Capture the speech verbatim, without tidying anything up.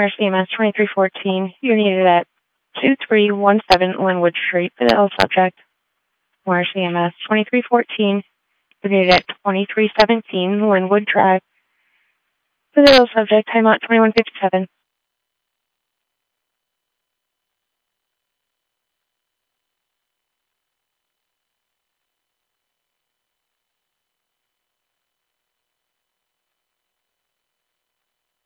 R C M S twenty-three fourteen, you're needed at two three one seven Linwood Street. For the L subject, R C M S twenty-three fourteen, you're needed at twenty-three seventeen Linwood Drive. For the L subject, timeout twenty-one fifty-seven.